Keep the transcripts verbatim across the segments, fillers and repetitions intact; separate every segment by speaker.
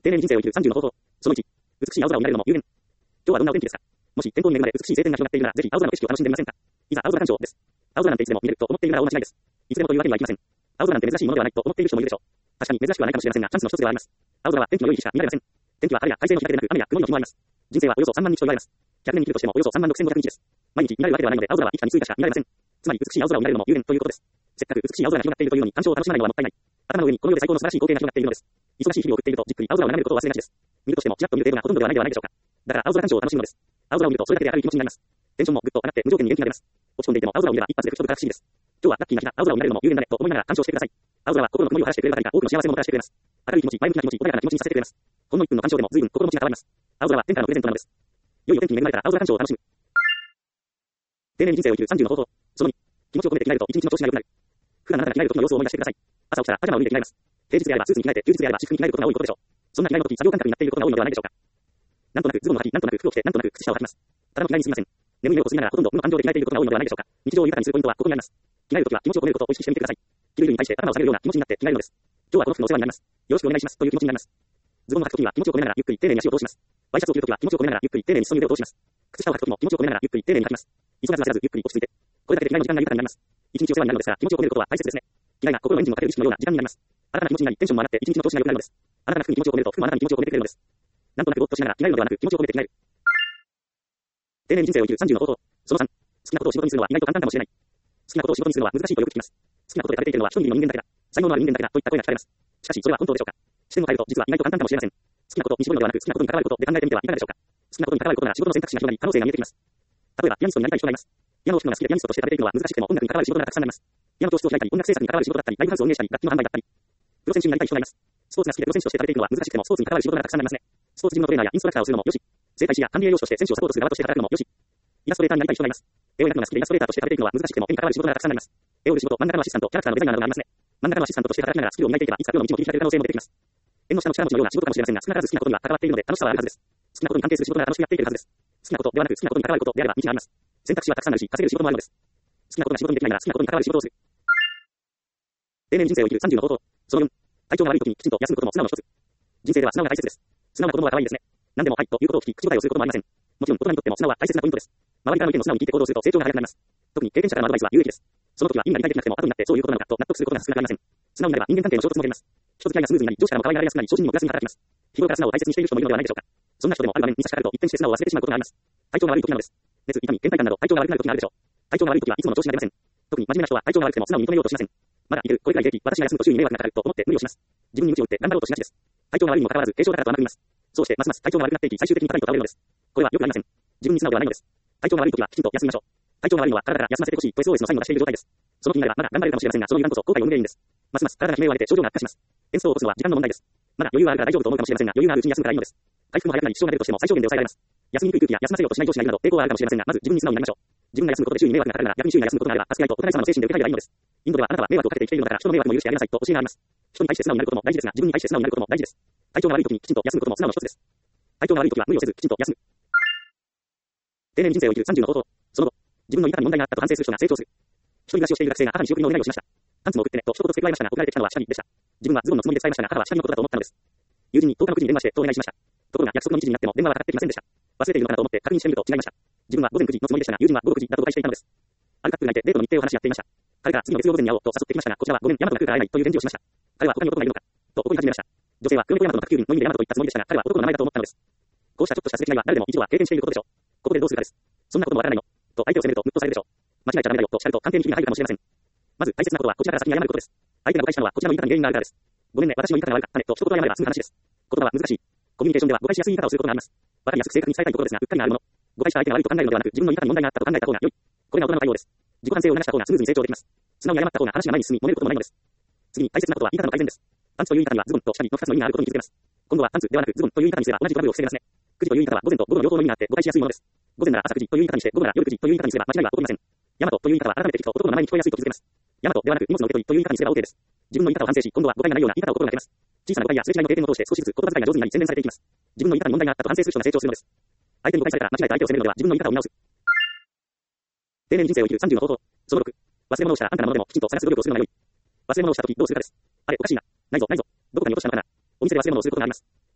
Speaker 1: 丁寧に人生を生きるさんじゅうの方法。そのいち、美しい青空を見られるのも有限。今日はどんなお天気ですか？もし天候に恵まれ美しい晴天が広がっているなら、ぜひ青空の景色を楽しんでみませんか？いざ青空鑑賞です。青空なんていつでも見れると思っているなら大間違いです。いつでもというわけにはいきません。青空なんて珍しいものではないと思っている人もいるでしょう。確かに珍しくはないかもしれませんが、チャンスの一つではあります。青空は天気の良い日しか見られません。天気は晴れや快晴の日だけでなく、雨や曇りの日もあります。人生はおよそさんまんにちと言われます。ひゃくねん生きるとしてもおよそさんまんろくせんごひゃくにちです。毎日見られるわけではないので、青空は幾多に数回しか見られません。つまり美しい青空を見られるのも有限ということです。せっかく美しい青空が広がっているというのに鑑賞を楽しまないのはもったいない。頭の上にこの世で最高の素晴らしい光景が広がっているのです。忙しい日々を送っているとじっくり青空を眺めることを忘れがちです。見るとしてもちらっと見る程度がほとんどではないではないでしょうか。だから青空鑑賞を楽しむのです。青空を見るとそれだけで明るい気持ちになります。テンションもぐっと上がって無条件に元気が出ます。落ち込んでいても青空を見れば一発で吹き飛ぶから不思議です。今日はラッキーな日だ。青空を見られるのも有限だねと思いながら鑑賞してください。青空は心の曇りを晴らしてくれるばかりか多くの幸せをもたらしてくれます。明るい気持ち、前向きな気持ち、穏やかな気持ちにさせてくれます。ほんのいっぷんの鑑賞でも随分心持ちが変わります。青空は天からのプレゼントなのです。良いお天気に恵まれたら青空鑑賞を楽しむ。丁寧に人生を生きるさんじゅうの方法。そのに、気持ちを込めて着替えると一日の調子が良くなる。普段あなたが着替える時の様子を思い出してください。朝起きたらパジャマを脱いで着替えます。平日であればスーツに着替えて、休日であれば私服に着替えることが多いことでしょう。そんな着替えの時、作業感覚になっていることが多いのではないでしょうか。なんとなくズボンを履き、なんとなく服を着て、なんとなく靴下を履きます。ただの着替えにすみません。眠い目をこすりながらほとんど無の感情で着替えていることが多いのではないでしょうか。日常を豊かにするポイントはここにあります。着替える時は気持ちを込めることを意識してみてください。着る衣に対して頭を下げるような気持ちになって着替えるのです。今日はこの服のお世話になります。よろしくお願いしますという気持ちになります。ズボンを履く時には気持ちを込めながらゆっくり丁寧に足を通します。ワイシャツを着る時は気持ちを込めながらゆっくり丁寧に裾に腕を通します。靴下を履く時も気持ちを込めながらゆっくり丁寧に履きます。急がず焦らずゆっくり落ち着いて。これだけで着替えの時間が豊かになります。一日お世話になるのですから気持ちを込めることは大切ですね。着替えが心のエンジンをかける意識のような時間になります。新たな気持ちになりテンションも上がって一日の調子が良くなるのです。あなたが服に気持ちを込めると服もあなたに気持ちを込めてくれるのです。なんとなくぼーっとしながら着替えるのではなく気持ちを込めて着替える。丁寧に人生を生きるさんじゅうの方法。そのさん、好きなことを仕事にするのは意外と簡単かもしれない。好きなことを仕事にするのは難しいとよく聞きます。好きなことで食べていけるのは一人の人間だけだ。才能のある人間だけだといった声が聞かれます。しかしそれは本当でしょうか。視点を変えると実は意外と簡単かもしれません。好きなことに絞るのではなく好きなことに関わることで考えてみてはいかがでしょうか。好きなことに関わることなら仕事の選択肢が広がり可能性が見えてきます。例えばピアニストになりたい人がいます。ピアノを弾くのが好きでピアニストとして食べていくのは難しくても音楽に関わる仕事がたくさんあります。ピアノ教室を開いたり音楽制作に関わる仕事だったりライブハウスを運営したり楽器の販売だったり。プロ選手になりたい人がいます。スポーツが好きでプロ選手として食べていくのは難しくてもスポーツに関わる仕事がたくさんありますね。スポーツジムのトレーナーやインストラクターをするのもよし、整体師や管理栄養士として選手をサポートする側として働くのもよし、イラストレーターになりたい人がいます。絵を描くのが好きでイラストレーターとして食べていくのは難しくても絵に関わる仕事がたくさんあります。絵を売る仕事、真ん中のアシスタント、キャラクターのデザイナーなどがありますね。真ん中のアシスタントとして働きながらスキルを磨いていけばいつかプロの道も切り開ける可能性も出てきます。縁の下の力持ちのような仕事かもしれませんが、少なからず好きなことには関わっているので楽しさはあるはずです。好きなことに関係する仕事が楽しくやっていけるはずです。好きなことではなく好きなことに関わることであれば道があります。選択肢はたくさんあるし、稼げる仕事もあるのです。好きなことが仕事にできないなら好きなことに関わる仕事をする。丁寧に人生を生きるさんじゅうの方法。そのよん、体調が悪い時にきちんと休むことも素直の一つ。人生では素直が大切です。素直な子供は可愛いですね。何でもはいということを聞き、口答えをすることもありません。もちろん大人にとっても素直は大切なポイントです。周りからの意見を素直に聞いて行動すると成長が早くなります。特に経験者からのアドバイスは有益です。その時は今理解できなくても後になってそういうことなのかと納得することが少なくありません。素直になれば人間関係の衝突も減ります。人付き合いがスムーズになり、上司からも可愛がられやすくなり、昇進にもプラスに働きます。日頃から素直を大切にしている人もいるのではないでしょうか。そんな人でもある場面に差し掛かると一転して素直を忘れてしまうことがあります。体調が悪い時なのです。熱、痛み、倦怠感など体調が悪くなる時があるでしょう。体調が悪い時はいつもの調子が出ません。特に真面目な人は体調が悪くても素直に認めようとしません。まだいる、これくらい平気、私が休むと周囲に迷惑がかかると思って無理をします。自分に鞭を打って頑張ろうとしがちです。体調が悪いにもかかわらず軽症だからと甘く言います。そうしてますます体調が悪くなっていき最終的に肩にと倒れるのです。これは良くありません。自分に素直ではないのです。体調が悪い時はきちんと休みましょう。体調が悪いのは体から休ませてほしいと エスオーエス のサインを出している状態です。その気になればまだ頑張れるかもしれませんが、その油断こそ後悔を生む原因です。ますます体が悲鳴を上げて症状が悪化します。エンストを起こすのは時間の問題です。まだ余裕があるから大丈夫と思うかもしれませんが、余裕があるうちに休むからいいのです。回復も早くなり支障が出るとしても最小限で抑えられます。休みにくい空気や休ませようとしない上司がいるなど抵抗はあるかもしれませんが、まず自分に素直になりましょう。自分が休むことで周囲に迷惑がかかるなら逆に周囲が休むことがあれば助け合いとお互い様の精神で受け入れればいいのです。インドではあなたは迷惑をかけて生きているのだから人の迷惑も許してあげなさいと教えがあります。人に対して素直になることも大事ですが、自分に対して素直になることも大事です。体調が悪い時にきちんと休むことも素直の一つです。体調が悪い時は無理をせずきちんと休む。丁寧に人生を生きるさんじゅうの方法。その後、自分の豊かに問題があったと反省する人が成長する。一人暮らしをしている学生が母に仕送りのお願いをしました。パンツも送ってねと一言付け加えましたが送られてきたのは下着でした。自分はズボンのつもりで使いましたが母は下着のことだと思ったのです。友人にとおかのくじに電話してとお願いしました。ところが約束の日時になっても電話はかかってきませんでした。忘れているのかなと思って確認してみると違いました。自分は午前くじのつもりでしたが友人は午後くじだと誤解していたのです。あるカップルがいてデートの日程を話し合っていました。彼が次の月曜午前に会おうと誘ってきましたが、こちらはごめん、ヤマトが来るから会えないという返事をしました。彼は他に男がいるのかと怒り始めました。女性は黒猫ヤマトの宅急便の意味でヤマトと言ったつもりでしたが、彼は男の名前だと思ったのです。こうしたちょっとしたすれ違いは誰でも一度は経験していることでしょう。ここでどうするかです。そんなこともわからないのと相手を責めるとムッとされるでしょう。間違えちゃダメだよと叱ると関係にひびが入るかもしれません。まず大切なことはこちらから先に謝ることです。相手が誤解したのはこちらの言い方に原因があるからです。ごめんね、私の言い方が悪かったねと一言謝れば済む話です。言葉は難しい。コミュニケーションでは誤解しやすい言い方をすることがあります。わかりやすく正確に伝えたいところですが、うっかりがあるもの。誤解した相手が悪いと考えるのではなく、自分の言い方に問題があったと考えた方が良い。これが大人の対応です。自己反省を促した方がスムーズに成長できます。素直に謝った方が話が前に進み、揉めることもないのです。次に大切なことは言い方の改善です。パンツという言い方にはズボンと下着のふたつの意味があることに気づけます。今度はパンツではなくズボンという言い方にすれば同じトラブルを防げますね。くじという言い方は午前と午後の両方の意味があって誤解しやすいものです。午前なら朝くじという言い方にして午後なら夜くじという言い方にすれば間違いは起こりません。ヤマトという言い方は改めて聞くと男の名前に聞こえやすいと気づけます。ヤマトではなく荷物の受け取りという言い方にすれば OK です。自分の言い方を反省し、今度は誤解がないような言い方を心がけます。小さな誤解やすれ違いの経験を通して少しずつ言葉遣いが上手になり洗練されていきます。自分の言い方に問題があったと反省する人が成長するのです。相手に誤解されたら間違えた相手を責めるのでは自分の言い方を見直す。丁寧に人生を生きるさんじゅうの方法。そのろく、忘れ物をしたらあんたのものでもきちんと探す努力をするのが良い。忘れ物をしたときどうするかです。あれおかしいな。ないぞないぞ。どこかに落としたのかな。お店で忘れ物をすることがあります。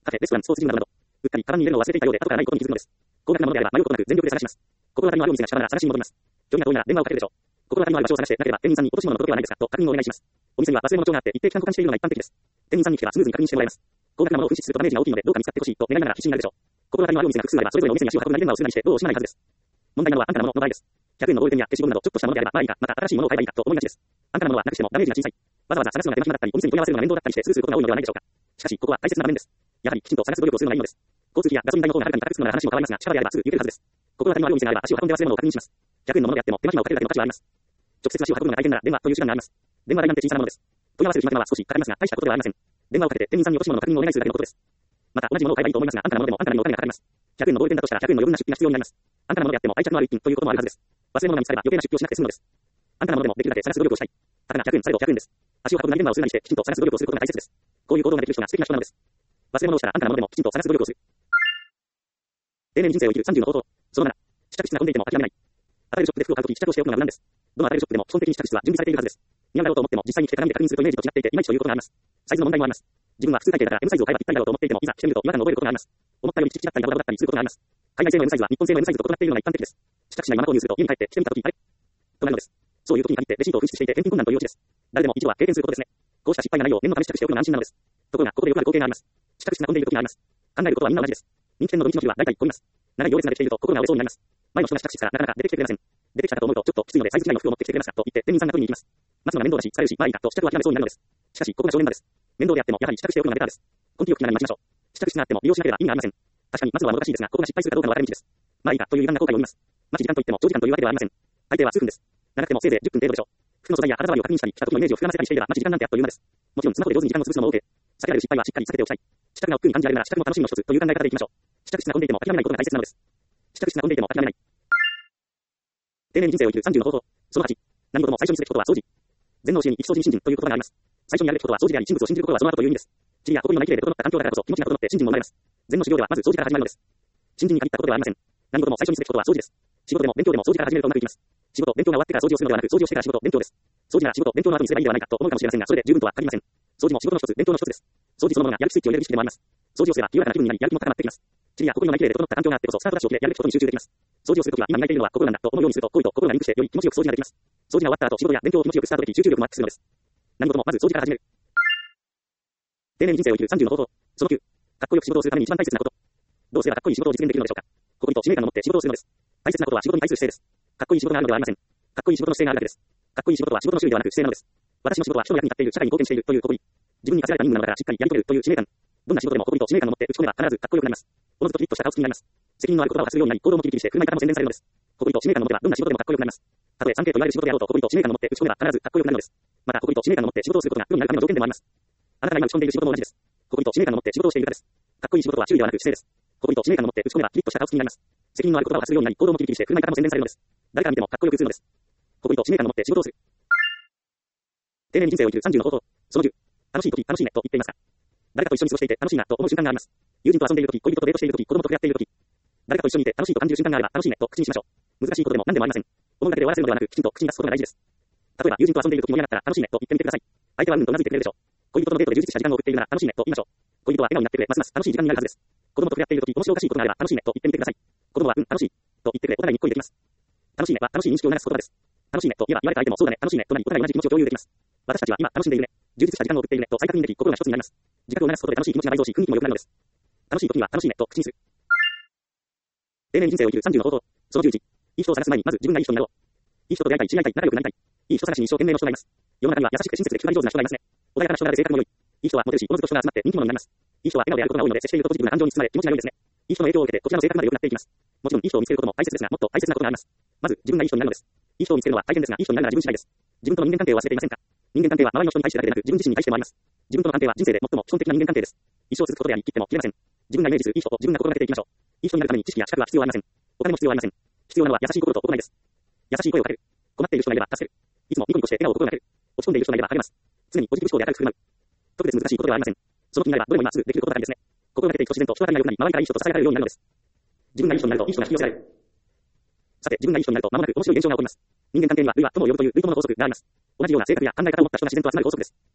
Speaker 1: カフェ、レストラン、スポーツジムなどなど、うっかりカバンに入れるのを忘れていたようで後からないことに気づくのです。高額なものであれば迷うことなく全力で探します。心当たりのあるお店が近場なら探しに戻ります。距離が遠いなら電話をかけるでしょう。心当たりのある場所を探してなければ店員さんに落とし物のことではないですかと確認をお願いします。お店には忘れ物帳があって一定期間保管しているのが一般的です。店員さんに聞けばスムーズに確認してもらえます。高額なものを紛失するとダメージが大きいのでどうか見つかってほしいと願いながら必死になるでしょう。心当たりのあるお店が複数あればそれぞれのお店に足を運ぶなり電話をするなりしてドアを閉めないはずです。問題なのは安価なものの場合です。ひゃくえんのボールペンや消しゴムなどちょっとしたものであればまあいいか、また新しいものを買えばいいかと思いがちです。安価なものはなくしてもダメージが小さい。わざわざ探すのが手間暇だったり、お店に問い合わせるのが面倒だったりしてスルーすることが多いのではないでしょうか。しかし、ここは大切な場面です。やはりきちんと探す努力をするのがいいのです。交通費やガソリン代の方がはるかに高くつくのなら話も変わりますが、近場であればすぐ行けるはずです。心当たりのあるお店があれば足を運んで忘れ物を確認します。ひゃくえんのものであっても手間暇をかけるだけの価値はあります。直接足を運ぶのが大変なら電話という手段があります。電話代なんて小さなものです。問い合わせる暇は少しかかりますが、大したことではありません。電話をかけて店員さんに落とし物の確認をお願いするだけのことです。また同じものを買えばいいと思いますが、安価なものでも安価なにお金がかかります。ひゃくえんのボールペンだとしたらひゃくえんの余分な出費が必要になります。安価なものであっても愛着のある一品ということもあるはずです。忘れ物が見つかれば余計な出費をしなくて済むのです。安価なものでもできるだけ探す努力をしたい。たかがひゃくえんされどひゃくえんです。足を運ぶなり電話をするなりしてきちんと探す努力をすることが大切です。こういう行動ができる人が素敵な人なのです。忘れ物をしたら安価なものでもきちんと探す努力をする。丁寧に人生を生きるさんじゅうの方法。そのなな、試着室が混んでいても諦めない。アパレルショップで服を買うとき試着をしておくのが無難です。どのアパレルショップでも基本的に試着室は準備されているはずです。似合うだろうと思っても実際に着て鏡で確認するとイメージと違っていていまいちということがあります。サイズの問題もあります。自分は普通体型だから M サイズを買えばぴったりだろうと思っていてもいざ着てみると違和感を覚えることがあります。思ったよりピチピチだったりダボダボだったりすることがあります。海外製の M サイズは日本製の M サイズと異なっているのが一般的です。試着しないまま購入すると家に帰って着てみたときあれとなるのです。そういう時に限ってレシートを紛失していて返品困難というオチです。誰でも一度は経験することですね。こうした失敗がないよう念のため試着しておくのが安心なのです。ところがここでよくある光景があります。試着室が混んでいる時があります。考えることはみんな同じです。人気店の土日の日は大体混みます。長い行列ができていると心が折れそうになります。前の人が試着室からなかなか出てきてくれません。出てきたかと思うとちょっときついのでサイズ違いの服を持ってきてくれますかと言って店員さんが取りに行きます。待つのが面倒だし疲れるしまあいいかと試着を諦めそうになるのです。しかしここが正念場です。面倒であってもやはり試着しておくのがベターです。根気よく気長に待ちましょう。試着室があっても利用しなければ意味がありません。確かに待つのは難しいですがここが失敗するかどうかの分かれ道です。まあいいかという歪んだ後悔を生みます。待ち時間といっても長時間というわけではありません。大抵は数分です。長くてもせいぜいじゅっぷん程度でしょう。服の素材や肌触りを確認したり着た時のイメージを膨らませたりしていれば待ち時間なんてあっという間です。もちろんスマホで上手に時間を潰すのも OK。避けられる失敗はしっかり避けておきたい。試着が億劫に感じられるなら試着も楽しみの一つという考え方でいきましょう。試着室が混んでいても諦めないことが大切なのです。試着室が混んでいても諦めない。丁寧に人生を生きるさんじゅうの方法。そのはち、何事も最初にすべきことは掃除。全脳教えに一掃除に信心という言葉があります。最初にやるべきことは掃除であり、人物を信じることはその後という意味です。地理や心の内で整った環境だからこそ気持ちが整って信心も生まれます。禅の修行ではまず掃除から始まるのです。信心に限ったことではありません。何事も最初にすべきことは掃除です。仕事でも勉強でも掃除から始めるとうまくいきます。仕事、勉強が終わってから掃除をするのではなく、掃除をしてから仕事、勉強です。掃除なら仕事、勉強の後にすればいいではないかと思うかもしれませんが、それで十分とは限りません。掃除も仕事の一つ、勉強の一つです。掃除そのものがやる気スイッチを入れる儀式でもあります。掃除をすれば清らかな気分になり、やる気も高まってきます。地理や心の内で整った環境があってこそスタートダッシュを切れやるべきことに集中できます。掃除をするときは今磨いているのは心なんだと思うようにすると行為と心がリンクしてより気持ちよく掃除ができます。掃除が終わった後、仕事や勉強を気持ちよくスタートでき集中力もアップするのです。何事もまず掃除から始める。丁寧に人生を生きるさんじゅうの方法。そのきゅう、かっこよく仕事をするために一番大切なこと。どうすればかっこいい仕事を実現できるのでしょうか。誇りと使命感を持って仕事をするのです。大切なことは仕事に対する姿勢です。かっこいい仕事があるのではありません。かっこいい仕事の姿勢があるだけです。かっこいい仕事は仕事の種類ではなく姿勢なのです。私の仕事は人の役に立っている、社会に貢献しているという誇り。自分に課せられた任務なのだからしっかりやり遂げるという使命感。どんな仕事でも誇りと使命感を持って打ち込めば必ずかっこよくなります。おのずとキリッとした顔つきになります。責任のある言葉を発するようになり、行動もキリキリして振る舞い方も洗練されるのです。誇りと使命感を持てばどんな仕事でもかっこよくなります。たとえ産経と言われる仕事であろうと誇りと使命感を持って打ち込めば必ずかっこよくなるのです。また誇りと使命感を持って仕事をすることが世になるための条件でもあります。あなたが今打ち込んでいる仕事も同じです。誇りと使命感を持って仕事をしているからです。かっこいい仕事は種類ではなく姿勢です。誇りと使命感を持って打ち込めばキリッとした顔つきになります。責任のある言葉を発するようになり、行動もキリキリして振る舞い方も洗練されるのです。誰から見てもかっこよく映るのです。誇りと使命感を持って仕事をする。丁寧に人生を生きるさんじゅうの方法。そのじゅう、楽しい時、楽しいねと言っていますか。誰かと一緒に過ごしていて楽しいなと思う瞬間があります。友人と遊んでいる時、恋人とデートしている時、子供と触れ合っている時、誰かと一緒にいて楽しいと感じる瞬間があれば楽しいねと口にしましょう。難しいことでも何でもありません。思うだけで終わらせるのではなく、きちんと口に出すことが大事です。例えば友人と遊んでいる時盛り上がったら楽しいねと言ってみてください。相手はうんとうなずいてくれるでしょう。恋人とのデートで充実した時間を送っているなら楽しいねと言いましょう。恋人は笑顔になってくれ、ますます楽しい時間になるはずです。子供と触れ合っている時、面白おかしいことがあれば楽しいねと言ってみてください。子供はうん楽しいと言ってくれ、お互いに恋できます。楽しいねは楽しい認識を促す言葉です。楽しいねと言えば言われた相手もそうだね、楽しいねとなり、お互い同じ気持ちを共有できます。私たちは今楽しんでいるね、充実した時間を送っているねと再確認でき、心が一つになります。自覚を促すことで楽しい気持ちが倍増し、雰囲気も良くなるのです。楽しい時には楽しいねと口にする。丁寧に人生を生きるさんじゅうの方法。そのじゅういち、いい人を探す前にまず自分がいい人になろう。いい人と出会いたい、知り合いたい、仲良くなりたい。いい人探しに一生懸命の人がいます。世の中には優しくて親切で気配り上手な人がいますね。穏やかな人なら性格も良い。いい人はモテるし、おのずと人が集まって人気者になります。いい人は笑顔であることが多いので、接しているとポジティブな感情に包まれ気持ちが良いですね。いい人の影響を受けてこちらの性格まで良くなっていきます。もちろんいい人を見つけることも大切ですが、もっと大切なことがあります。まず自分がいい人になるのです。いい人を見つけるのは大変ですが、いい人になるのは自分次第です。自分との人間関係を忘れていませんか。人間関係は周りの人に対してだけでなく自分自身に対してもあります。自分との関係は人生で最も基本的な人間関係です。一生続くことであり、切っても切れません。自分がイメージするいい人と自分が心がけていきましょう。いい人になるために知識や資格は必要ありません。お金も必要ありません。必要なのは優しい心と行いです。優しい声をかける。困っている人がいれば助ける。いつもニコニコして笑顔を心がける。落ち込んでいる人がいれば励ます。常にポジティブ思考で明るく振る舞う。特別難しいことではありません。その気になればどれも今すぐできることだからですね。心がけていくと自然と人当たりが良くなり、周りからいい人と支えられるようになるのです。自分がいい人になるといい人が引き寄せられる。さて、自分がいい人になると間もなく面白い現象が起こります。人間関係には類は友を呼ぶという類友の法則があります。同じような性格や考え方を持った人が自然と集まる法則です。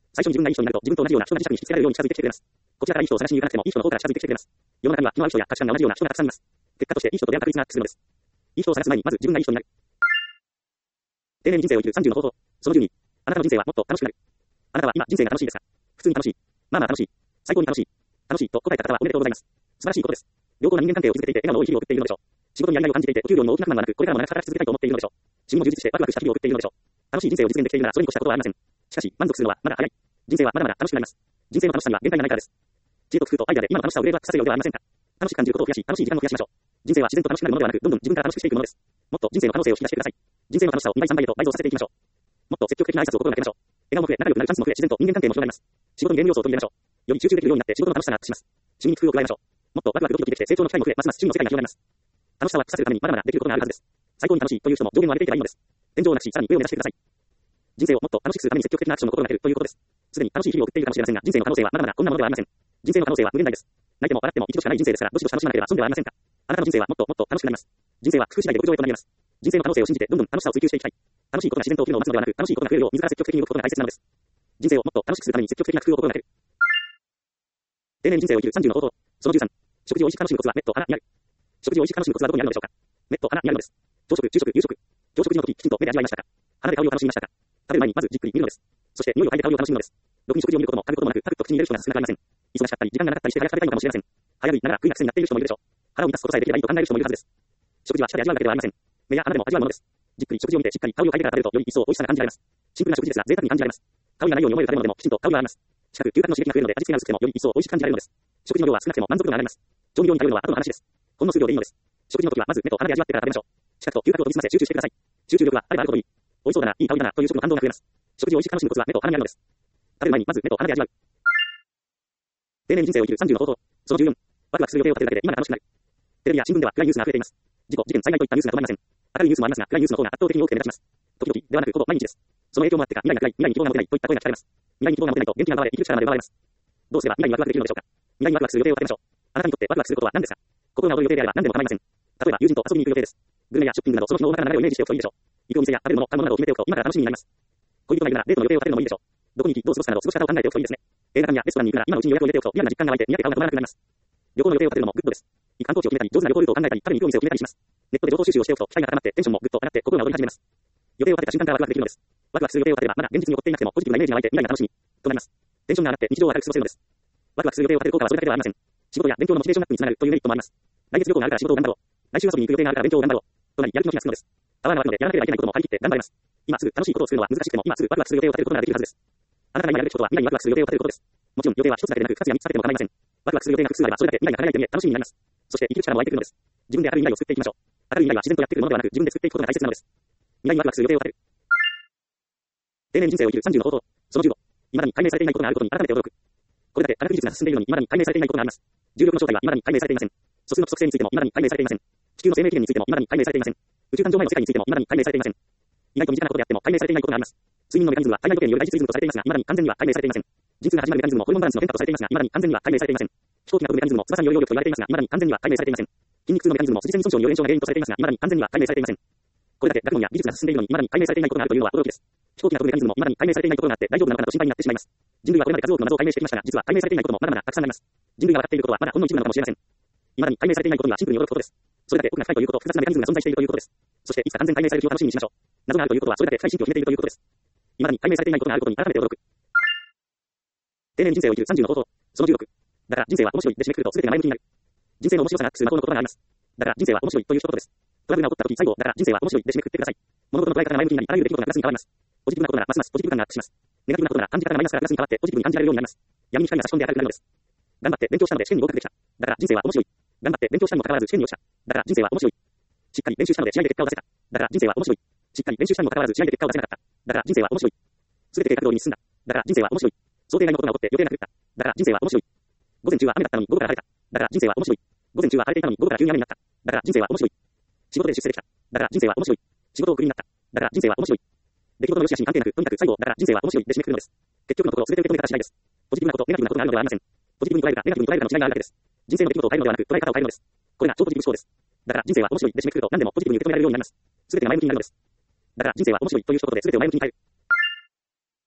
Speaker 1: 最初に自分がいい人になると、自分と同じような人が磁石に引きつけられるように近づいてきてくれます。こちらからいい人を探しに行かなくても、いい人の方から近づいてきてくれます。世の中には気の合う人や価値観が同じような人がたくさんいます。結果としていい人と出会う確率がアップするのです。いい人を探す前に、まず自分がいい人になる。丁寧に人生を生きるさんじゅうの方法。そのじゅうに、あなたの人生はもっと楽しくなる。あなたは今人生が楽しいですか？普通に楽しい。まあまあ楽しい。最高に楽しい。楽しいと答えた方はおめでとうございます。素晴らしいことです。良好な人間関係を築けていて、笑顔の多い日々を送っているのでしょう。仕事にやりがいを感じていて、お給料にも大きな不満はなく、これからも長く働き続けたいと思っているのでしょう。趣味も充実してワクワクした日々を送っているのでしょう。楽しい人生を実現できているなら、それに越したことはありません。しかし、満足するのはまだ早い。人生はまだまだ楽しくなります。人生の楽しさには限界がないからです。知恵と工夫とアイデアで今の楽しさをグレードアップさせるようではありませんか。楽しく感じることを増やし、楽しい時間を増やしましょう。人生は自然と楽しくなるものではなく、どんどん自分から楽しくしていくものです。もっと人生の可能性を引き出してください。人生の楽しさをにばいさんばいへと倍増させていきましょう。もっと積極的な挨拶を心がけましょう。笑顔も増え、仲良くなるチャンスも増え、自然と人間関係も広がります。仕事にゲーム要素を取り入れましょう。より集中できるようになって仕事の楽しさがアップします。趣味に工夫を加えましょう。もっとワクワクドキドキできて成長の機会も増え、ますます趣味の世界が広がります。楽しさをアップさせるためにまだまだできることがあるはずです。最高に楽しいという人も上限を上げていけばいいのです。天井をなくし、さらに上を目指してください。人生をもっと楽しくするために積極的なアクションを心がけるということです。すでに楽しい日々を送っているかもしれませんが、人生の可能性はまだまだこんなものではありません。人生の可能性は無限大です。泣いても笑っても一度しかない人生ですから、どしどし楽しまなければ損ではありませんか。あなたの人生はもっともっと楽しくなります。人生は工夫次第で極上へとなります。人生の可能性を信じてどんどん楽しさを追求していきたい。楽しいことが自然と起きるのを待つのではなく、楽しいことが増えるよう自ら積極的に動くことが大切なのです。人生をもっと楽しくするために積極的な工夫を心がける。丁寧に人生を生きるさんじゅうの方法。そのじゅうさん、食事を美味しく楽しむコツは目と鼻にある。食事を美味しく楽しむコツはどこにあるのでしょうか。目と鼻にあるのです。朝食、昼食、夕食。朝食時の時、きちんと目で味わいましたか。鼻で香りを楽しみましたか。食べる前にまずじっくり見るのです。そして匂いを嗅いで香りを楽しむのです。ろくに食事を見ることも食べることもなく、パクッと口に入れる人が少なくありません。忙しかったり、時間がなかったりして早く食べたいのかもしれません。早食いながら食いな癖になっている人もいるでしょう。腹を満たすことさえできればいいと考える人もいるはずです。食事は舌で味わうだけではありません。目や鼻でも味わうものです。じっくり食事を見てしっかり香りを嗅いでから食べるとより一層美味しさが感じられます。シンプルな食事ですが贅沢に感じられます。香りがないように思える食べ物でもきちんと香りがあります。近く嗅覚の刺激が増えるので味付けが薄くてもより一層美味しく感じられるのです。食事の量は少なくても満足度が上がります。調味料に頼るのは後の話です。ほんの数秒でいいのです。食事の時はまず目と鼻で味わってから食べましょう。近くと嗅覚を研ぎ澄ませ集中してください。集中力はあればあるほどいい。美味しそうだな、いい香りだなという食の感動が増えます。食事を美味しく楽しむコツは目と鼻にあるのです。食べる前にまず目と鼻で味わう。丁寧に人生を生きるさんじゅうの方法。そのじゅうよん、ワクワクする予定を立てるだけで今が楽しくなる。テレビや新聞では暗いニュースが増えています。事故、事件、災害といったニュースが止まりません。明るいニュースもありますが、暗いニュースの方が圧倒的に多くて目立ちます。時々ではなくほぼ毎日です。その影響もあってか、未来が暗い、未来に希望が持てないといった声が聞かれます。未来に希望が持てないと元気が奪われ、生きる力まで奪われます。どうすれば未来にワクワクできるのでしょうか。未来にワクワクする予定を立てましょう。あなたにとってワクワクすることは何ですか。心が躍る予定であれば何でも構いません。例えば友人と遊びに行く予定です。グルメやショッピングなどその日の大まかな流れをイメージしておくといいでしょう。行くお店や食べるもの、買うものなどを決めておくと今から楽しみになります。恋人がいるならデートの予定を立てるのもいいでしょう。どこに行きどう過ごすかなど過ごし方を考えておくといいですね。映画館やレストランに行くなら今のうちに予約を入れておくとリアルな実感が湧いて見上げて顔が止まらなくなります。旅行の予定を立てるのもグッドです。いい観光地を決めたり上手な旅行ルートを考えたり食べに行くお店を決めたりします。ネットで情報収集をしておくと期待が高まってテンションもグッと上がって心が躍り始めます。予定を立てた瞬間からワクワクできるのです。ワクワクする予定を立てればまだ現実に起こっていなくてもポジティブなイメージが湧いて未来が楽しみとなります。テンションが上がって日常を明るく過ごせるのです。ワクワクする予定を立てる効果はそれだけではありません。仕事や勉強のモチベーションアップにつながるというメリットもあります。来月旅行があるから仕事を頑張ろう。来週遊びに行く予定があるから勉強を頑張ろう。となりやる気の日がつくのです。合わないのでやらなければいけないことも張り切って頑張れます。今すぐ楽しいことをするのは難しくても今すぐワクワクする予定を立てることができるはずです。あなたが今やるべきことは未来にワクワクする予定を立てることです。もちろん予定は一つだけでなくふたつやみっつ立てても構いません。ワクワクする予定が複数あればそれだけ未来が輝いて見え楽しみになります。そして生きる力も湧いてくるのです。自分で明るい未来を作っていきましょう。明るい未来は自然とやってくるものではなく自分で作っていくことが大切なのです。未来にワクワクする予定を立てる。丁寧に人生を生きるさんじゅうの方法。そのじゅうご、未だに解明されていないことがあることに改めて驚く。これだけ科学技術が進んでいるのに未だに解明されていないことがあります。重力の正体は未だに解明されていません。素数の規則性についても未だに解明されていません。地球の生命起源についても未だに解明されていません。宇宙誕生前の世界についても未だに解明されていません。意外と身近なことであっても解明されていないことがあります。睡眠のメカニズムは体内時計による大実リズムとされていますが未だに完全には解明されていません。陣痛が始まるメカニズムもホルモンバランスの変化とされていますが未だに完全には解明されていません。飛行機が飛ぶメカニズムも翼による揚力と言われていますが未だに完全には解明されていません。筋肉痛のメカニズムも筋線損傷による炎症が原因とされていますが未だに完全には解明されていません。これだけ学問や技術が進んでいるのに未だに解明されていないことがあるというのは驚きです。飛行機が飛ぶメカニズムも未だに解明されていないことがあって大丈夫なのかなと心配になってしまいます。人類はこれまで数多くの謎を解明してきましたが実は解明されていないこともまだまだたくさんあります。人類が分かっていることはまだほんの一部なのかもしれません。未だに解明されていないことにはシンプルに驚くことです。それだけ奥が深いということ、複雑なメカニズムが存在しているということです。そしていつか完全解明される日を楽しみにしましょう。謎があるということはそれだけ深い神秘を秘めているということです。未だに解明されていないことがあることに改めて驚く。丁寧に人生を生きるさんじゅうの方法。そのじゅうろく、だから人生は面白いで締めくくると全てが前向きになる。人生の面白さがアップする魔法の言葉があります。だから人生は面白いという一言です。トラブルが起こった時最後、だから人生は面白いで締めくくってください。物事の捉え方が前向きになり、あらゆる出来事がプラスに変わります。ポジティブなことならますますポジティブ感がアップします。ネガティブなことなら感じ方がマイナスからプラスに変わってポジティブに感じられるようになります。闇に光が差し込んで明るくなるのです。頑張って勉強したので試験に合格できた。だから人生は面白い。頑張って勉強したにもかかわらず試験に落ちた。だから人生は面白い。しっかり練習したので試合で結果を出せた。だから人生は面白い。しっかり練習したにもかかわらず試合で結果を出せなかった。だから人生は面白い。すべて計画通りに進んだ。だから人生は面白い。想定外のことが起こって予定が狂った。だから人生は面白い。午前中は雨だったのに午後から晴れた。だから人生は面白い。午前中は晴れていたのに午後から急に雨になった。だから人生は面白い。仕事で出世できた。だから人生は面白い。仕事をクビになった。だから人生は面白い。出来事の良し悪しに関係なく、とにかく最後、だから人生は面白いで締めくくるのです。結局のところ全て受け止めた次第です。ポジティブなこと、ネガティブなことがあるのではありません。ポジティブに捉えるか、ネガティブに捉えるかの違いがあるだけです。人生の出来事を変えるのではなく、捉え方を変えるのです。これが超ポジティブ思考です。だから人生は面白いで締めくくると何でもポジティブに受け止められるようになります。全てが前向きになるのです。だから人生は面白いという一言で全てを前向きに変える。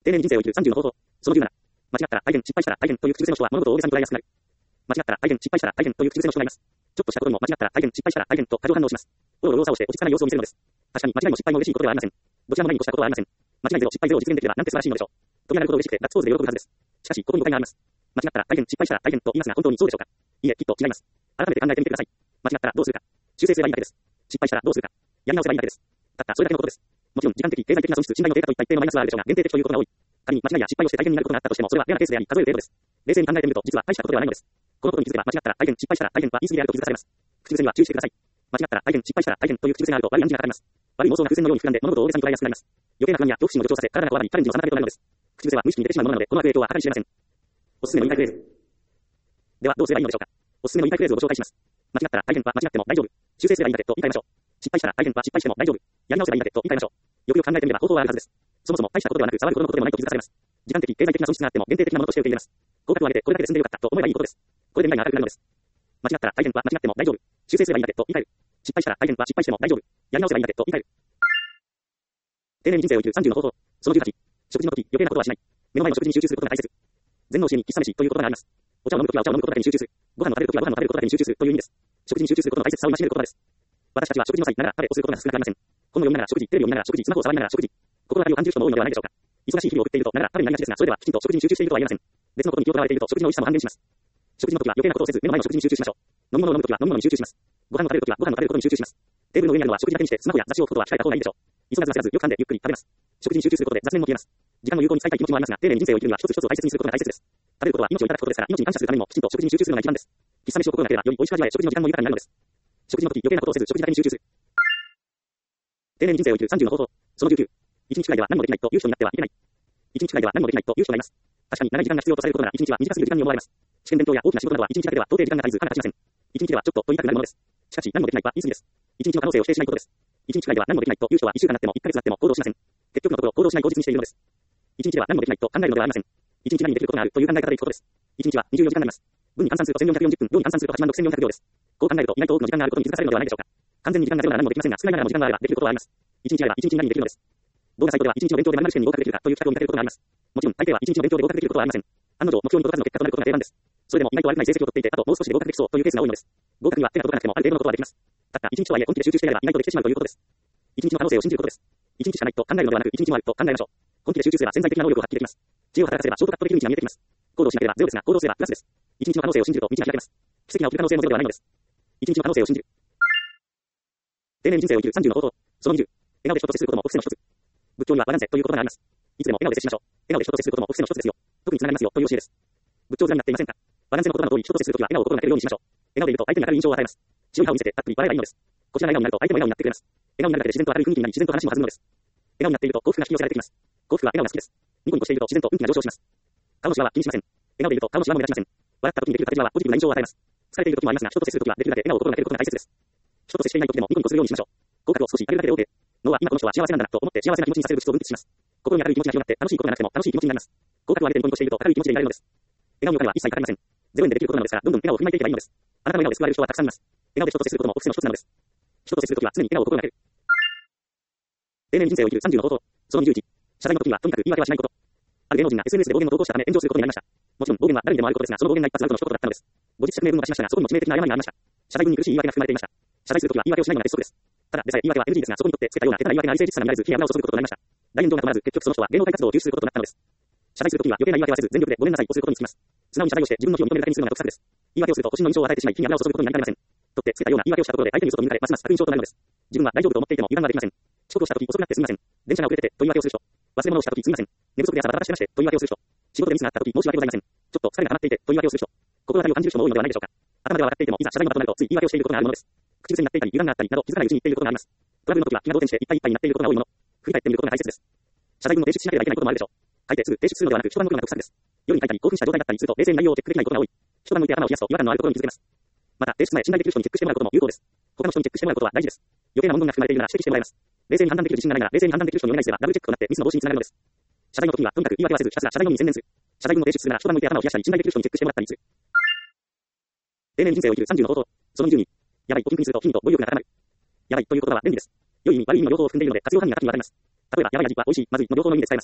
Speaker 1: 丁寧に人生を生きるさんじゅうの方法。そのじゅうなな。間違ったら大変、失敗したら大変という口癖の人は物事を大げさに捉えやすくなる。間違ったら大変、失敗したら大変という口癖の人がいます。ちょっとしたことにも間違ったら大変、失敗したら大変と過剰反応します。おろおろさをして落ち着かない様子を見せるのです。確かに間違いも失敗も嬉しいことではありません。どちらもないに越したことはありません。間違いゼロ、失敗ゼロを実現できればなんて素晴らしいのでしょう。とやることを嬉しくてガッツポーズで喜ぶはずです。しかし、ここに誤解があります。間違ったら大変、失敗したら大変と言いますが本当にそうでしょうか。いいえ、きっと違います。改めて考えてみてください。間違ったらどうするか。修正すればいいだけです。失敗したらどうするか。やり直せばいいだけです。たったそれだけのことです。もちろん、時間的、経済的な損失、信頼の低下といった一定のマイナスはあるでしょうが、限定的ということが多い。仮に間違いや失敗をして大変になることがあったとしても、それはレアなケースであり、数える程度です。冷静に考えてみると、実は大したことではないのです。このことに気づけば、間違ったら大変、失敗したら大変は言い過ぎであると気づかされます。口癖には注意してください。間違ったら大変、失敗したら大変という口癖があると悪い暗示がかかります。悪い妄想が風船のように膨らんで、物事を大げさに捉えやすくなります。余計な不安や恐怖心を助長させ、体がこわばり、チャレンジの妨げとなるのです。口癖は無意識に出てしまうものなので、この悪影響は計り知れません。おすすめの言い換えフレーズ。では、どうすればいいのでしょうか。おすすめの言い換えフレーズをご紹介します。間違ったら大変は間違っても大丈夫。修正すればいいだけと言い換えましょう。失敗したら大変は失敗しても大丈夫。やり直せばいいだけと言い換えましょう。よくよく考えてみれば方法はあるはずです。そもそも大したことではなく、触るほどのことでもないと気づかされます。時間的、経済的な損失があっても限定的なものとして受け入れます。合格を上げてこれだけで済んでよかったと思えばいいことです。これで未来が明るくなるのです。間違ったら大変は間違っても大丈夫。修正すればいいだけと言い換える。失敗したら大変は失敗しても大丈夫。やり直せばいいだけと言い換える。丁寧に人生を生きるさんじゅうの方法。そのじゅうはち。食事の時、余計なことはしない。目の前の食事に集中することが大切。禅の教えに喫茶飯という言葉があります。お茶を飲む時はお茶を飲むことだけに集中する。ご飯を食べる時はご飯を食べることだけに集中するという意味です。食事に集中することの大切さを戒める言葉です。私たちは食事の際、ながら食べをすることが少なくありません。本を読みながら食事、テレビを見ながら食事、スマホを触りながら食事。心の旅を感じる人も多いのではないでしょうか。忙しい日々を送っていると、ながら食べになりがちですが、それではきちんと食事に集中しているとは言えません。別のことに気を取られていると食事の美味しさも半減します。食事の時は余計なことをせず、目の前の食事に集中しましょう。飲み物を飲む時は飲み物に集中します。ご飯を食べる時はご飯を食べることに集中します。テーブルの上にあるのは食事だけにして、スマホや雑誌を置くことは控えた方がいいでしょう。急がず焦らず、よく噛んでゆっくり食べます。食事に集中することで雑念も消えます。時間の有効に使いたい気持ちもありますが、丁寧に人生を生きるには一つ一つを大切にすることが大切です。食べることは命をいただくことですから、命に感謝するためにもきちんと食事に集中するのが一番です。喫茶飯を心がければより美味しく味わえ、食事の時間も豊かになるのです。食事の時、余計なことをせず、食事だけに集中する。丁寧に人生を生きるさんじゅうの方法。そのじゅうきゅう。一日くらいでは何もできないという人になってはいけない。一日くらいでは何もできないという人がいます。確かに長い時間が必要とされることなら一日は短すぎる時間に思われます。試験勉強や大きな仕事などは一日だけでは到底時間が足りず、感が立ちません。一日ではちょっとと言いたくなるものです。しかし何もできないは言い過ぎです。一日の可能性を否定しないことです。一日くらいでは何もできないという人は一週間になっても一ヶ月になっても行動しません。結局のところ行動しない口実にしているのです。一日では何もできないと考えるのではありません。一日何にできることがあるという考え方でいくことです。一日はにじゅうよじかんになります。分に換算するとせんよんひゃくよんじゅっぷん、秒に換算するとはちまんろくせんよんひゃくびょうです。こう考えると意外と多くの時間があることに気づかされるのではないでしょうか。完全に時間がゼロなら何もできませんが、少ないながらも時間があればできることはあります。一日あれば一日に何にできるのです。動画サイトでは一日の勉強で〇〇試験に合格できるかという企画を見かけることがあります。もちろん大抵は一日の勉強で合格できることはありません。案の定目標に届かずの結果となることが定番です。それでも意外と悪くない成績を取っていて、あともう少しで合格できそうというケースが多いのです。合格には手が届かなくてもある程度のことはできます。たった一日とはいえ本気で集中してやれば意外とできてしまうということです。一日の可能性を信じることです。一日しかないと考えるのではなく、一日もあると考えましょう。本気で集中すれば潜在的な能力を発揮できます。知恵を働かせればショートカットできる道が見えてきます。行動しなければゼロですが、行動すればプラスです。一日の可能性を信じると道が開けます。奇跡が起きる可能性もゼロではないのです。一日の可能性を信じる。丁寧に人生を生きるさんじゅうの方法。そのにじゅう。笑顔で人と接することもお布施の一つ。仏教にはバランセという言葉があります。いつでも笑顔で接しましょう。笑顔で人と接することもお布施の一つですよ。特につながりますよという教えです。仏教面になっていませんか。バランセの言葉の通り人と接するときは笑顔を心がけるようにしましょう。笑顔でいると相手に明るい印象を与えます。白い顔を見せてたっぷり笑えばいいのです。こちらが笑顔になると相手も笑顔になってくれます。笑顔になるだけで自然と明るい雰囲気になり自然と話も弾むのです。笑顔になっていると幸福が引き寄せられてきます。幸福は笑顔が好きです。ニコニコしていると自然と運気が上昇します。顔のシワは気にしません。笑顔でいると顔のシワも目立ちません。笑った時にできる縦じわはポジティブな印象を与えます。疲れている時もありますが、人と接する時はできるだけ笑顔を心がけることが大切です。人と接していない時でもニコニコするようにしましょう。口角を少し上げるだけで OK。脳は今この人は幸せなんだなと思って幸せな気持ちにさせる物質を分泌します。心に明るい気持ちが広がって楽しいことがなくても楽しい気持ちになります。口角を上げてニコニコしていると明るい気持ちでいられるのです。笑顔にお金は一切かかりません。ゼロ円でできることなのですから、どんどん笑顔を振りまいていけばいいのです。あなたの笑顔で救われる人はたくさんいます。笑顔で人と接することもお布施の一つなのです。人と接するときは常に笑顔を心がける。丁寧に人生を生きるさんじゅうの方法。そのにじゅういち。謝罪の時にはとにかく言い訳はしないこと。ある芸能人が エスエヌエス で暴言を投稿したため炎上することになりました。もちろん暴言は誰にでもあることですが、その暴言が一発アウトの一言だったのです。後日釈明文を出しましたが、そこにも致命的な誤りがありました。謝罪文に苦しい言い訳が含まれていました。謝罪するときは言い訳をしないのが鉄則です。ただでさえ言い訳は エヌジー ですが、そこにとってつけたような下手な言い訳があり誠実さになれず、火や油を注ぐこととなりました。大炎上が止まらず、結局その人は芸能界活動を休止することになったのです。謝罪するときには余計な言い訳はせず、全力でごめんなさいをすることにつきます。素直に謝罪をして自分の非を認めるだけにするのが得策です。言い訳をすると保身の印象を与えてしまい、火に油を注ぐことになりかねません。とってつけたような言い訳をしたところで相手に嘘と見抜かれ、ますます悪印象となるのです。自分は大丈夫と思っていても油断はできません。遅刻をしたとき遅くなってすみません。電車が遅れててと言い訳をする人。忘れ物をしたときすみません。寝不足で朝バタバタしてましてと言い訳をする人。仕事でミスがあったとき申し訳ございません。ちょっと疲れが溜まっていてと言い訳をする人。心当たりを感じる人も多いのではないでしょうか。頭では分かっていてもいざ謝罪がまとまるとつい言い訳をしていることがあるものです。口癖になっていたり油断があったりなど気づかないうちに言っていることがあります。トラブルの時は気が動転していっぱいいっぱいになっていることが多いもの。振り返ってみることが大切です。謝罪文を提出しなければいけないこともあるでしょう。書いてすぐ提出するのではなく一晩後が得策です。夜に書いたり興奮した状態だったりすると冷静に内容をチェックできないことが多い。一晩向いて頭を冷やすと違和感のあるところに気づけます。また提出前信頼できる人にチェックしてもらうことも有効です。他の人にチェックしてもらうことは大事です。余計な文言が含まれているなら指摘してもらいます。冷静に判断できる自信がないなら冷静に判断できる人にお願いすればダブルチェックとなってミスの防止につながるのです。謝罪の時にはとにかく言い訳はせずひたすら謝罪のみに専念する。謝罪文を提出するなら一晩向いて頭を冷やしたり信頼できる人にチェックしてもらったりする。丁寧に人生を生きるさんじゅうの方法。そのにじゅうに。やばいとピンクにすると筋肉と語彙力が高まる。やばいという言葉は便利です。良い意味悪い意味の両方を含んでいるので活用範囲が多岐にわたります。例えばやばい味は美味しい、まずいの両方の意味で使えます。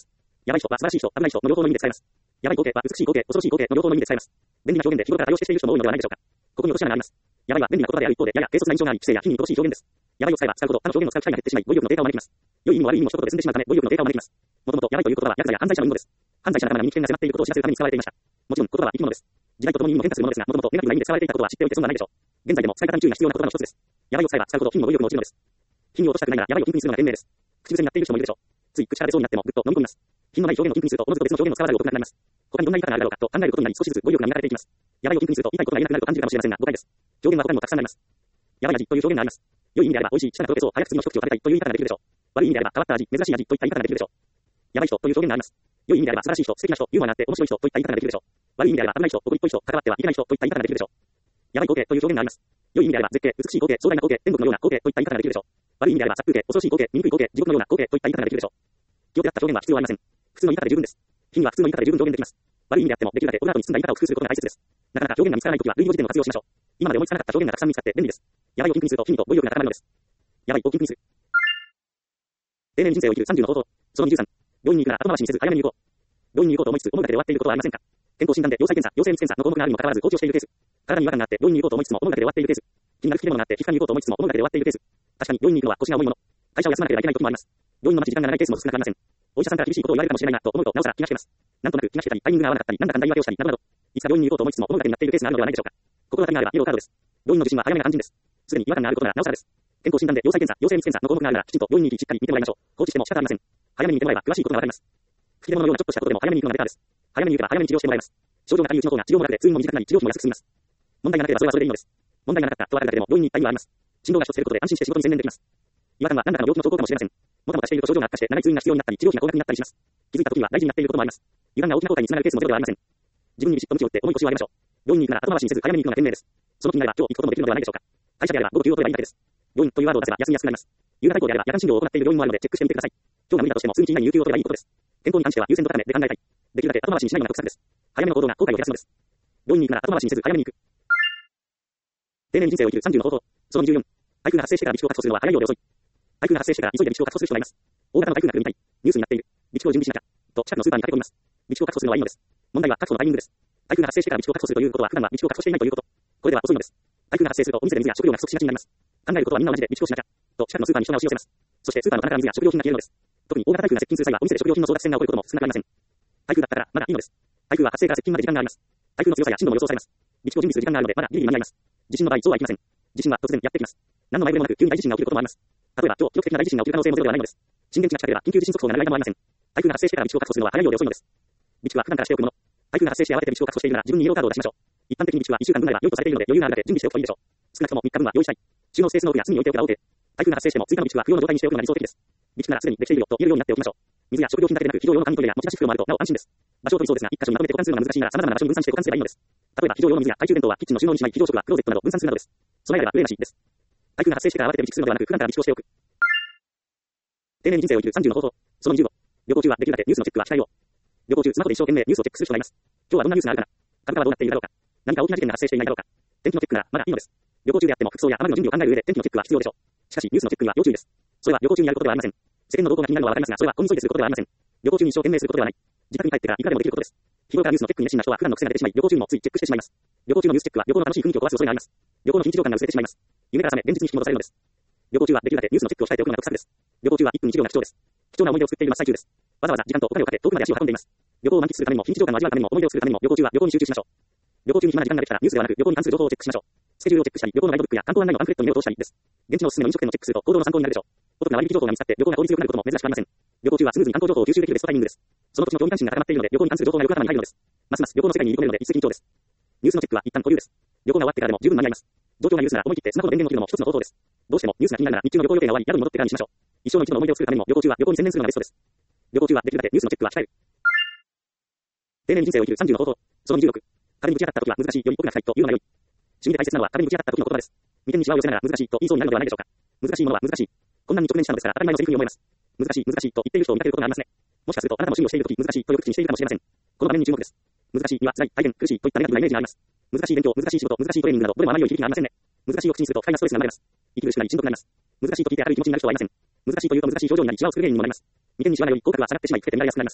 Speaker 1: やばい人は素晴らしい人、危ない人の両方の意味で使えます。やばい光景は美しい光景、恐ろしい光景の両方の意味で使えます。便利な表現で日頃から多用している人も多いのではないでしょうか。ここに落とし穴があります。やばいは便利な言葉である一方で、やや軽率な印象があり、知性や非に乏しい表現です。やばいを使えば使うほど、他の表現を使う機会が減ってしまい、語彙力の低下を招きます。良い意味も悪い意味も一言で済んでしまうため、語彙力の低下を招きます。もともと、やばいという言葉は、ヤクザや犯罪者の意味です。犯罪者仲間に危険が迫っていることを知らせるために使われていました。もちろん、言葉は生き物です。時代とともに意味も変化するものですが、もともとネガティブな意味で使われていたことは知っておいて損はないでしょう。現在でも使い方に注意が必要な言葉の一つです。やばいを使えば使うほど非にも語彙力も落ちるのです。非に落としたくないなら、やばいをキンクにするのが賢明です。口癖になっている人もいるでしょう。つい口から出そうになってもぐっと飲み込みます。品のない表現をキンクにすると、おのずと別の表現を使わざるを得なくなります。他にどんな言い方があるだろうかと考えることになり、少しずつ語彙力が磨かれていきます。やばいをキンクにすると言いたいことが言えなくなると感じるかもしれませんが、誤解です。表現は他にもたくさんあります。やばい味という表現があります。良い意味であれば、美味しい、舌がとろけそう、早く次の一口を食べたいという言い方ができるでしょう。悪い意味であれば、変わった味、珍しい味といった言い方ができるでしょう。やばい人という表現があります。良い意味であれば、素晴らしい人、素敵な人、ユーモアがあって面白い人といった言い方ができるでしょう。悪い意味であれば、危ない人、怒りっぽい人、関わってはいけない人といった言い方ができるでしょう。やばい光景という表現があります。良い意味であれば、絶景、美しい光景、壮大な光景、天国のような光景といった言い方ができるでしょう。悪い意味であれば、殺風景、恐ろしい光景、醜い光景、地獄のような光景といった言い方ができるでしょう。気を手合った表現は必要ありません。普通の言い方で十分です。非には普通の言い方で十分表現できます。悪い意味であっても、できるだけオブラートに包んだ言い方を工夫することが大切です。なかなか表現が見つからないときは、類似語辞典を活用しましょう。今まで思いつかなかった表現がたくさん見つかって便利です。やばいをキンクにすると、非にと語彙力が高まるのです。やばいをキンクにする。定年人生を生きるさんじゅうの方法。そのにじゅうさん。病院に行くなら後回しにせず早めに行こう。病院に行こうと思いつつ、思うだけで終わっていることはありませんか。健康診断で陽性検査、陽性密検査の項目があるにもかかわらず放置をしているケース。体に違和感があって病院に行こうと思いつつも思うだけで終わっているケース。気になる吹き出物があって皮膚科に行こうと思いつつも思うだけで終わっているケース。確かに病院に行くのは腰が重いもの。会社を休まなければいけない時もあります。病院の待ち時間が長いケースも少なくありません。お医者さんから厳しいことを言われるかもしれないなと思うとなおさら気が引けます。なんとなく気が引けたりタイミングが合わなかったりなんだかんだ言い訳をしたりなどなど。いつか病院に行こうと思いつつも思うだけになっているケースがあるのではないでしょうか。心当たりがあればイエローカードです。病院の受診は早めが肝心です。すでに違和感があることならなおさらです。健康診断で陽性検査、陽性密検査の項目があるならきちんと病院に行きしっかり見てもらいましょう。放置しても仕方ありません。早めに見てもらえば詳しいことがわかります。吹き出物のようなちょっとしたことでも早めに行くのがベターです。早めに行けば早めに治療してもらえます。症状が軽いうちの方が治療も楽で通院も短くなり治療費も安く済みます。問題がなければそれはそれでいいのです。問題がなかったとわかるだけでも病院に行った意味はあります。診療が一つ減ることで安心して仕事に専念できます。違和感は何らかの病気の兆候かもしれません。もたもたしていると症状が悪化して長い通院が必要になったり治療費が高額になったりします。気づいた時には大事になっていることもあります。油断が大きな後悔につながるケースもゼロではありません。自分にビシッと鞭を打って重い腰を上げましょう。病院に行くなら後回しにせず早めに行くのが賢明です。その気になれば今日行くこともできるのではないでしょうか。会社であれば午後休を取ればいいだけです。病院というワードを出せば休みやすくなります。夕方以降であれば夜間診療を行っている病院もあるのでチェックしてみてください。今日が無理だとしても数日以内に有給を取ればいいことです。健康に関しては優先度高めで考えたい。できるだけ後回しにしないのが得策です。早めの行動が後悔を減らすのです。病院に行くなら後回しにせず早めに行く。定年人生を生きるさんじゅうの方法。そのにじゅうよん。台風が発生してから備蓄を確保するのは早いようで遅い。台風が発生してから急いで備蓄を確保する人がいます。大型の台風が来るみたい。ニュースになっている。備蓄を準備しなきゃ。と近くのスーパーに駆け込みます。備蓄を確保するのはいいのです。問題は確保のタイミングです。台風が発生してから備蓄を確保するということは普段は備蓄を確保していないということ。これでは遅いのです。台風が発生するとお店で水や食料が不足しがちになります。考えることはみんな同じで備蓄をしなきゃ。と近くのスーパーに人が押し寄せます。そしてスーパーの棚から水や食料品が消えるのです。特に大型台風が接近する際はお店で食料品の争奪戦が起こることも少なくありません。台風だったからまだいいのです。台風は発生から接近まで時間があります。台風の強さや進路も予想されます。備蓄を準備する時間があるのでまだギリギリ間に合います。地震の場合そうはいきません。地震は突然やってきます。何の前触れもなく急に大地震が起きることもあります。例えば今日記録的な大地震が起きる可能性もゼロではないのです。震源地が近ければ緊急地震速報が鳴る間もありません。台風が発生してから備蓄を確保するのは早いようで遅いのです。備蓄は普段からしておくもの。台風が発生して慌てて備蓄を確保しているなら自分にイエローカードを出しましょう。一般的に備蓄はいっしゅうかん分なら良いとされているので余裕があるだけ準備しておくといいでしょう。少なくともみっかぶんは用意したい。収納スペースの奥や隅に置いておけば OK。台風が発生しても追加の備蓄は不要の状態にしておくのが理想的です。備蓄ならすでにできているよと言えるようになっておきましょう。水や食料品だけでなく非常用の紙トイレや持ち出し袋もあるとなお安心です。場所を取りそうですが一箇所にまとめて保管するのが難しいなら様々な場所に分散して保管すればいいのです。例えば非常用の水や懐中電灯はキッチンの収納にしまい非常食はクローゼットなど分散するなどです。備えれば憂いなしです。台風が発生してから慌てて備蓄するのではなく普段から備蓄をしておく。定年人生を生きるさんじゅうの方法。そのにじゅうご。旅行中はできるだけニュースのチェックは控えよう。旅行中スマホで一生懸命ニュースをチェックする人がいます。今日はどんなニュースがあるかな。株価はどうなっているだろうか。何か大きな事件が発生していないだろうか。天気のチェックならまだいいのです。旅行中であっても服装や雨の準備を考える上で天気のチェックは必要でしょう。しかしニュースのチェックには要注意です。それは旅行中にやることではありません。世間の動向が気になるのはわかりますが、それはこに急いですることではありません。旅行中に一生懸命することではない。自宅に帰ってからいくらでもできることです。日頃からニュースのチェックに熱心な人は普段の癖が出てしまい、旅行中にもついチェックしてしまいます。旅行中のニュースチェックは旅行の楽しい雰囲気を壊す恐れがあります。旅行の緊張感が薄れてしまいます。夢から覚め現実に引き戻されるのです。旅行中はできるだけニュースのチェックを控えておくのが得策です。旅行中はいっぷんいちびょうが貴重です。貴重な思い出を作っている真っ最中です。わざわざ時間とお金をかけ遠くまで足を運んでいます。旅行を満喫するためにも緊張感を味わうためにも思い出を作るためにも旅行中は旅行に集中しましょう。旅行中に暇な時間ができたらニュースではなく旅行に関する情報をチェックしましょう。スケジュールをチェックしたり、旅行のガイドブックや観光案内のパンフレットに目を通したりです。現地のおすすめの飲食店のチェックすると行動の参考になるでしょう。お得な割引情報が見つかって旅行が効率よくなることも珍しくありません。旅行中はスムーズに観光情報を吸収できるベストタイミングです。その時の興味関心が高まっているので旅行に関する情報がよく頭に入るのです。ますます旅行の世界に入り込めるので一石二鳥です。ニュースのチェックは一旦保留です。旅行が終わってからでも十分間に合います。状況が許すなら思い切ってスマホの電源を切るのも一つの方法です。どうしてもニュースが気になるなら日中の旅行予定が終わり宿に戻ってからにしましょう。一生の一度の思い出を作るためにも旅行中は旅行に専念するのがベストです。旅行中はできるだけニュースのチェックは控える。定年人生を生きるさんじゅうの方法。そのにじゅうろく。壁にぶち当たった時は難しいより奥が深いというのが良い。趣味で大切なのは壁にぶち当たった時の言葉です。眉間にシワを寄せながら難しいと言いそうになるのではないでしょうか。難しいものは難しい。困難に直面したのですから当たり前のセリフに思えます。難しい難しいと言っている人を見かけることがありますね。もしかするとあなたも趣味をしている時難しいとよく口にしているかもしれません。この場面に注目です。難しいには辛い、大変、苦しいといったネガティブなイメージがあります。難しい勉強、難しい仕事、難しいトレーニングなどどれもあまり良い響きがありませんね。難しいを口にすると不快なストレスが生まれます。生きるしかないしんどくなります。難しいと聞いて明るい気持ちになる人はいません。難しいというと難しい表情になりシワを作る原因にもなります。眉間にシワがより口角は下がってしまい老けて見られやすくなります。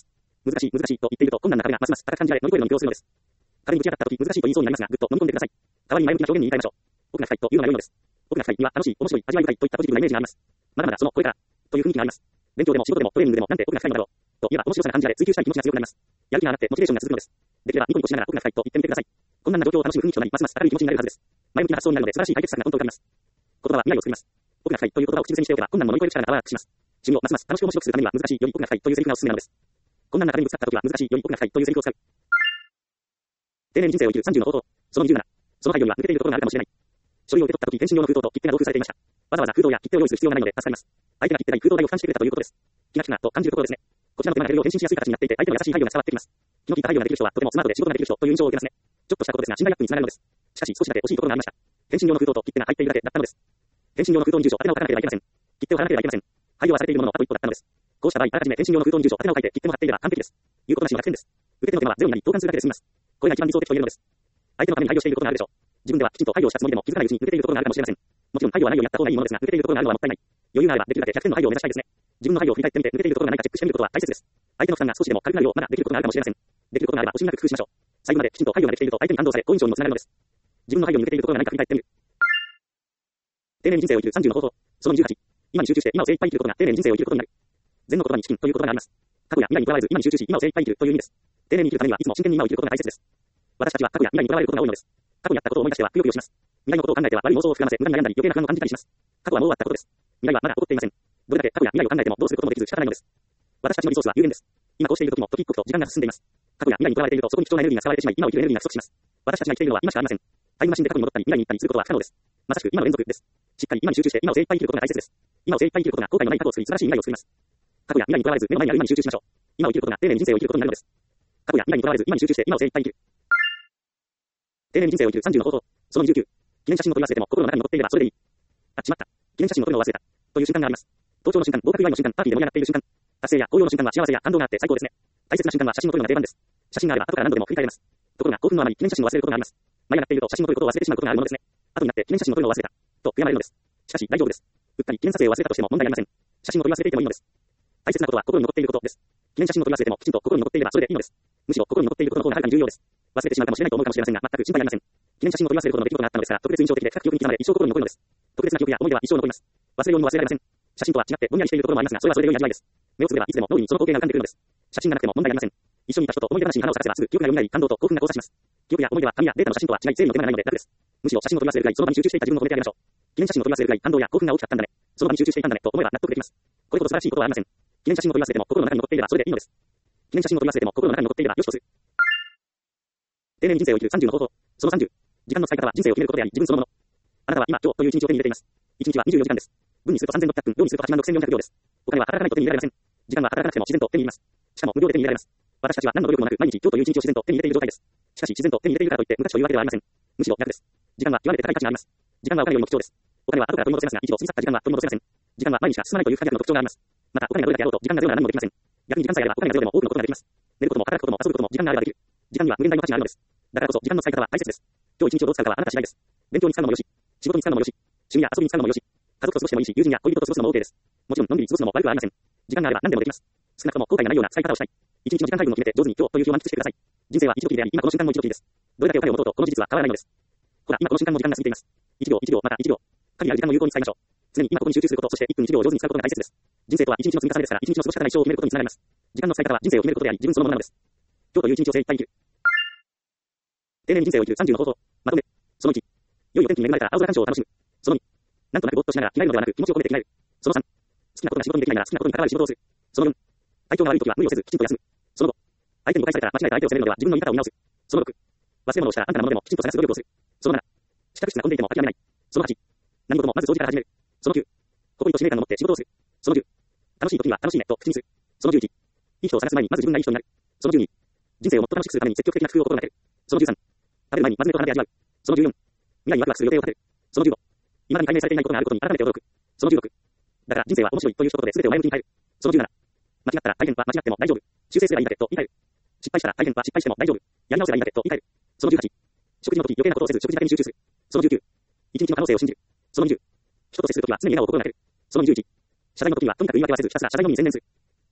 Speaker 1: 難しい、難しいと言っていると困難な壁がますます高く感じられ乗り越えるのに苦労するのです。壁にぶち当たった時難しいと言いそうになりますが、ぐっと飲み込んでください。代わりに前向きな表現に言い換えましょう。奥が深いというのが良いのです。奥が深いには楽しい、面白い、味わい深いといったポジティブなイメージがあります。まだまだそのこれからという雰囲気があります。勉強でも仕事でもトレーニングでもなんて奥が深いのだろう。と言えば面白さが感じられ追求したい気持ちが強くなります。やる気が上がってモチベーションが続くのです。できればニコニコしながら奥が深いと言ってみてください。困難な状況を楽しむ雰囲気となり、ますます明るい気持ちになれるはずです。前向きな発想になるので素晴らしい解決策が本当にあります。言葉は未来を作ります。奥が深いという言葉を口癖にしておけば困難も乗り越える力がパワーアップします。趣味をますます楽しく面白くするためには難しいより奥が深いというセリフがおすすめなのです。困難な壁にぶつかった時は難しいより奥が深いというセリフを使う。丁寧に人生を生きるさんじゅうの方法。そのにじゅうなな。その配慮には抜けているところがあるかもしれない。書類を受け取った時、返信用の封筒と切手が同封されていました。わざわざ封筒や切手を用意する必要がないので助かります。相手が切手代封筒代を負担してくれたということです。気が利くなと感じるところですね。こちらの手間が減るよう返信しやすい形になっていて、相手の優しい配慮が伝わってきます。気の利いた配慮ができる人はとてもスマートで仕事ができる人という印象を受けますね。ちょっとしたことですが信頼アップにつながるのです。しかし少しだけ惜しいところがありました。返信用の封筒と切手が入っているだけだったのです。返信用の封筒に住所、宛名を書かなければいけません。切手を貼らなければいけません。配慮はされているもののあと一歩だったのです。こうした場合、あらかじめ返信用の封筒に住所、宛名を書いて切手も貼っていれば完璧です。言うことなしの楽天です。受け手の手間はゼロになり、投函するだけで済みます。これが一番理想的と言えるのです。相手のために配慮していることがあるでしょう。自分ではきちんと配慮をしたつもりでも気づかないうちに抜けているところがあるかもしれません。もちろん配慮はないようにやった方がいいものですが、抜けているところがあるのはもったいない。余裕があればできるだけひゃくてんの配慮を目指したいですね。自分の配慮を振り返ってみて抜けているところが何かチェックしてみることは大切です。相手の負担が少しでも軽くなるようまだできることがあるかもしれません。できることがあれば惜しみなく工夫しましょう。最後まできちんと配慮ができていると相手に感動され好印象にもつながるのです。自分の配慮に抜けているところが何か振り返ってみる。丁寧に人生を生きるさんじゅうの方法。そのにじゅうはち。今に集中して今を精一杯生きることが丁寧に人生を生きることになる。禅の言葉にチキンという言葉があります。過去や未来にとらわれず今に集中し今を精一杯生きるという意味です。丁寧に生きるためにはいつも真剣に今を生きることが大切です。私たちは過去や未来にとらわれることが多いのです。過去にやったことを思い出してはくよくよします。未来のことを考えては悪い妄想を膨らませ無駄に悩んだり余計な不安を感じたりします。過去はもう終わったことです。未来はまだ起こっていません。どれだけ過去や未来を考えてもどうすることもできず仕方ないのです。私たちのリソースは有限です。今こうしている時も時々と時間が進んでいます。過去や未来にとらわれているとそこに貴重なエネルギーが使われてしまい今を生きるエネルギーが不足します。私たちが生きているのは今しかありません。タイムマシンで過去に戻ったり未来に行ったりすることは不可能です。まさしく今の連続です。しっかり今に集中して今を精一杯生きることが大切です。今を精一杯生きることが後悔のない過去を作り素晴らしい未来を作ります。過去や未来にとらわれず目の前にある今に集中しましょう。今を生きることが丁寧に人生を生きることになるのです。過去や未来にとらわれず今に集中して今を精一杯生きる。丁寧に人生を生きるさんじゅうの方法。そのにじゅうきゅう。記念写真を撮り忘れても心の中に残っていればそれでいい。あ、しまった。記念写真を撮るのを忘れた。という瞬間があります。登頂の瞬間、合格祝いの瞬間、パーティーで盛り上がっている瞬間、達成や高揚の瞬間は幸せや感動があって最高ですね。大切な瞬間は写真を撮るのが定番です。写真があれば後から何度でも振り返れます。ところが興奮のあまり記念写真を忘れることがあります。前がなっていると写真を撮ることを忘れてしまうことがあるものですね。後になって記念写真を撮るのを忘れた。と悔やまれるのです。しかし大丈夫です。うっかり記念撮影を忘れたとしても問題ありません。写真を撮り忘れていてもいいのです。大切なことは心に残っていることです。記念写真を撮り忘れてもきちんと心に残っていればそれでいいのです。むしろ心に残っていることの方がはるかに重要です。忘れてしまうかもしれないと思うかもしれませんが全く心配ありません。記念写真を撮り忘れることの出来事があったのですから特別印象的で深く記憶に刻まれ一生心に残るのです。特別な記憶や思い出は一生残ります。忘れようにも忘れられません。写真とは違ってぼんやりしているところもありますがそれはそれで良い味わいです。目をつぶればいつでも脳裏にその光景が浮かんでくるのです。写真がなくても問題ありません。一緒にいた人と思い出話に花を咲かせばすぐ記憶が蘇り感動と興奮が交差します。記憶や思い出は紙やデータの写真とは違い全員の手間がないので楽です。むしろ写真を撮り忘れるぐらいその場に集中していた自分を褒めてあげましょう。記念写真を撮り忘れるぐらい感動や興奮が大きかったんだね。その場に集中していたんだねと思えば納得できます。これほど素晴らしいことはありません。記念写真を撮り忘れても心の中に残っていればそれでいいのです。記念写真を撮り忘れても心の中に残っていればよしとする。丁寧に人生を生きるさんじゅうの方法。そのさんじゅう。時間の使い方は人生を決めることであり自分そのもの。あなたは今今日という一日を手に入れています。一日はにじゅうよじかんです。分にするとさんぜんろっぴゃくふん、量にするとはちまんろくせんよんひゃくびょうです。お金は働かないと手に入れられません。時間は働かなくても自然と手に入れます。しかも無料で手に入れられます。私たちは何の努力もなく毎日今日という一日を自然と手に入れている状態です。しかし自然と手に入れているからといって無価値というわけではありません。むしろ逆です。時間は極めて高い価値があります。時間はお金よりも貴重です。お金は後から取り戻せますが一度過ぎ去った時間は取り戻せません。時間は毎日が進まないという不可逆の特徴があります。またお金がどれだけあろうと時間がゼロなら何もできません。逆に時間さえあればお金がゼロでも多くのことができます。寝ることも働くことも遊ぶことも時間があればできる。時間には無限大の価値があるのです。だからこそ時間の使い方は大切です。今日一日をどう使うかはあなた次第です。勉強に使うのもよし、仕事に使うのもよし、趣味や遊びに使うのもよし、家族と過ごしてもいいし、友人や恋人と過ごすのも OK です。もちろんのんびり過ごすのも悪くはありません。時間があれば何でもできます。少なくとも後悔がないような使い方をしたい。一日の時間配分を決めて上手に今日という日を満喫してください。人生は一度きりであり、今この瞬間も一度きりです。どれだけお金を持とうとこの事実は変わらないのです。ほら、今この瞬間も時間が過ぎています。一秒一秒また一秒。限りある時間を有効に使いましょう。常に今ここに集中すること、そしていっぷんいちびょうを上手に使うことが大切です。人生とは一日の積み重ねですから、一日の過ごし方が一生を決めることにつながります。時間の使い方は人生を決めることであり、自分そのものなのです。今日という一日を精一杯生きる。丁寧に人生を生きるさんじゅうの方法。まとめ。そのいち。良いお天気に恵まれたら青空鑑賞を楽しむ。そのに。なんとなくぼーっとしながら着替えるのではなく気持ちを込めて着替える。そのさん。好きなことが仕事にできないなら好きなことに関わる仕事をする。そのよん。体調が悪い時は無理をせずきちんと休む。そのご。相手に誤解されたら間違えた相手を責めるのでは自分の言い方を見直す。そのろく。忘れ物をしたら安価なものでもきちんと探す努力をする。そのなな。支度室が混んでいても諦めない。そのはち。何事もまず掃除から始める。そのきゅう。誇りと使命感を持って仕事をする。そのじゅう。楽しい時には楽しいねと口にする。そのじゅういち。いい人を探す前にまず自分がいい人になる。そのじゅうに。人生をもっと楽しくするために積極的な工夫を心がける。そのじゅうさん。食べる前にまず目と鼻で味わう。そのじゅうよん。未来にワクワクする予定を立てる。そのじゅうご。未だに解明されていないことがあることに改めて驚く。そのじゅうろく。だから人生は面白いという一言で全てを前向きに変える。そのじゅうなな。間違ったら大変は間違っても大丈夫。修正すればいいんだけと言い換える。失敗したら大変は失敗しても大丈夫。やり直せばいいんだけと言い換える。そのじゅうはち。食事の時余計なことをせず食事だけに集中する。そのじゅうきゅう。一日の可能性を信じる。そのにじゅう。人と接するときは常に笑顔を心がける。そのにじゅういち。謝罪の時にはとにかく言い訳はせずひたすら謝罪のみに専念する。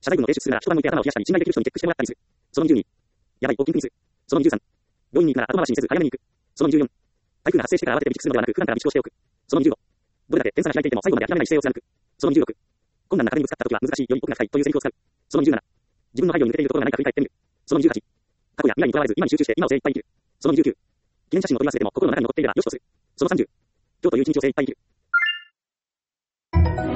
Speaker 1: 謝罪文を提出するなら一晩向いて頭を冷やしたり、信頼できる人にチェックしてもらったりする。そのにじゅうに。やばい、大きいミス。そのにじゅうさん。病院に行くなら後回しにせず早めに行く。そのにじゅうよん。台風が発生してから慌てて備蓄するのではなく、普段から備蓄をしておく。そのにじゅうご。どれだけ点差が開いていても最後まで諦めない姿勢を貫く。そのにじゅうろく。困難な壁にぶつかった時は難しい、より奥が深いというセリフを使う。そのにじゅうなな。自分の配慮に抜けているところが何か振り返ってみる。そのにじゅうはち。過去や未来にとらわれず今に集中して今を精一杯生きる。そのにじゅうきゅう。記念写真を撮り忘れても心の中に残っていればよしとする。そのさんじゅう。今日という一日を精一杯生きる。